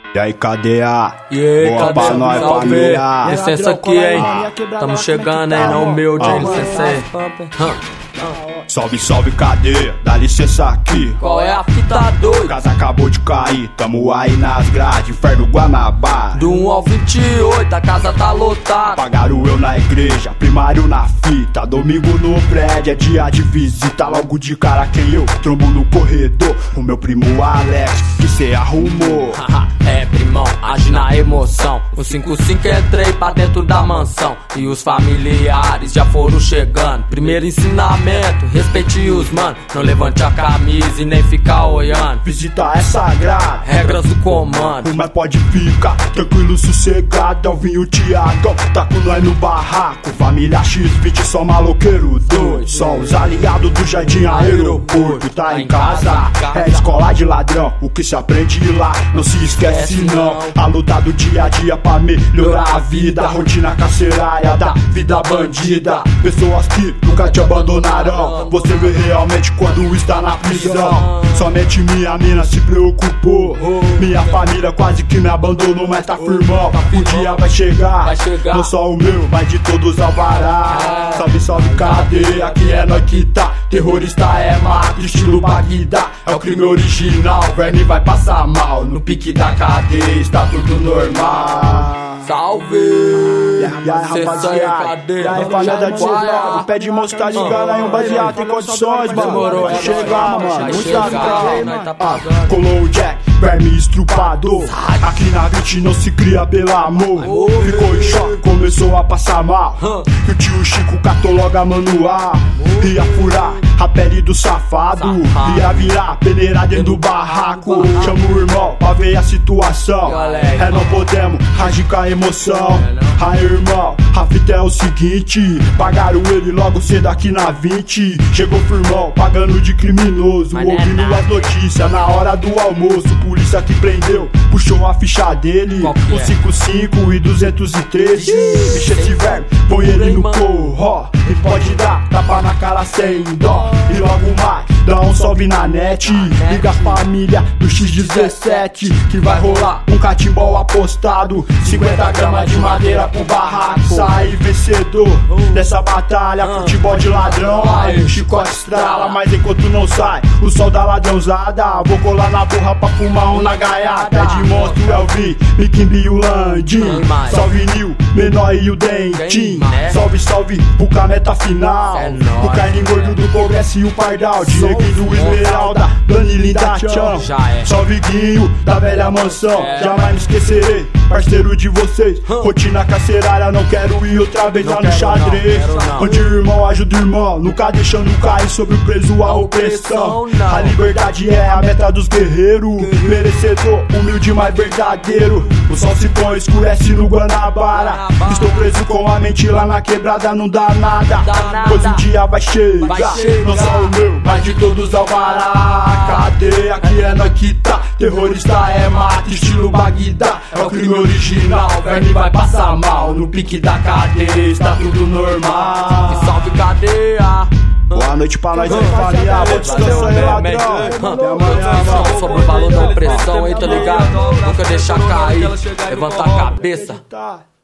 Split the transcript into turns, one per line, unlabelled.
E aí, cadeia?
Boa pra nós, família.
Licença aqui, hein? Tamo chegando, hein? Não humilde, hein? Licença aí.
Salve, salve, cadeia, dá licença aqui.
Qual é a fita doida?
Casa acabou de cair, tamo aí nas grades, inferno Guanabara.
Do 1 ao 28, a casa tá lotada.
Pagaram eu na igreja, primário na fita. Domingo no prédio, é dia de visita. Logo de cara quem eu trombo no corredor, o meu primo Alex, que cê arrumou.
É, primão, age na emoção. O 55 entrei pra dentro da mansão e os familiares já foram chegando. Primeiro ensinamento, respeite os mano. Não levante a camisa e nem ficar olhando.
Visita é sagrada,
regras do comando.
Mas pode ficar tranquilo, sossegado. É o vinho Tiagão, tá com nós no barraco. Família X20, só maloqueiro doido. Só os aliados do Jardim Aeroporto. Tá em casa, é escola de ladrão. O que se aprende lá, não se esquece não. A luta do dia a dia pra melhorar a vida. Rotina carcerária da vida bandida. Pessoas que nunca te abandonarão. Você vê realmente quando está na prisão. Somente minha mina se preocupou. Minha família quase que me abandonou, mas tá firmão. Um dia vai chegar, não só o meu, mas de todos alvará. Salve, salve, cadeia, aqui é nós que tá. Terrorista é mato, estilo Bagdá. É o crime original, verme vai passar mal. No pique da cadeia está tudo normal.
Salve!
E aí, rapaziada? E aí, família de Zé, pé de moço tá ligando aí, um baseado, tem condições, mano. Vai chegar, mano. Muito tá. Colou o Jack, verme estrupado. Aqui na 20 não se cria pelo amor. Ficou em choque, começou a passar mal. Que o tio Chico catou logo a manual. Ia furar a pele do safado. Ia virar peneira dentro do barraco. Chama o irmão pra ver a situação. É, não podemos agir com a emoção. Aí, irmão, a fita é o seguinte: pagaram ele logo cedo aqui na 20. Chegou firmão, pagando de criminoso. Ouvindo as notícias na hora do almoço. Polícia que prendeu, puxou a ficha dele. 155 e 213. Bicha esse verme, põe ele no corro. E pode dar tapa na cara sem dó. E logo mais, dá um salve na net. Liga a família do X17, que vai rolar um catimbol apostado. 50 gramas de madeira pro barraco. Sai vencedor dessa batalha. Futebol de ladrão, aí o chicote estrala. Mas enquanto não sai o sol da ladrãozada, vou colar na borra pra fumar um na gaiata. É de monstro, Elvi, Miquimbi e o Landim. Salve Nil, Menor e o Dentinho. Salve, salve, pro meta final. O carne gordo do Progresso e o Pardal. Dieguinho do Esmeralda, Danilo da Tchão. Salve Guinho, da velha mansão. Jamais me esquecerei, parceiro de vocês. Rotina carcerária, não quero ir outra vez lá no xadrez. Onde o irmão ajuda o irmão, nunca deixando cair sobre o preso a opressão. A liberdade é a meta dos guerreiros. Merecedor, humilde, mas verdadeiro. O sol se põe, escurece no Guanabara. Estou preso com a mente lá na quebrada, não dá nada. Pois um dia vai chegar, não só o meu, mas de todos alvará. Cadeia, aqui é nós que tá. Terrorista é mato, estilo Bagdá. É o crime original, verme vai passar mal. No pique da cadeia está tudo normal.
E salve, cadeia!
Boa noite pra nós aí, família. Vou descansar aí, ladrão. Até amanhã, mano.
Sobre o valor da opressão aí, tá ligado? Nunca deixar cair, levanta a cabeça.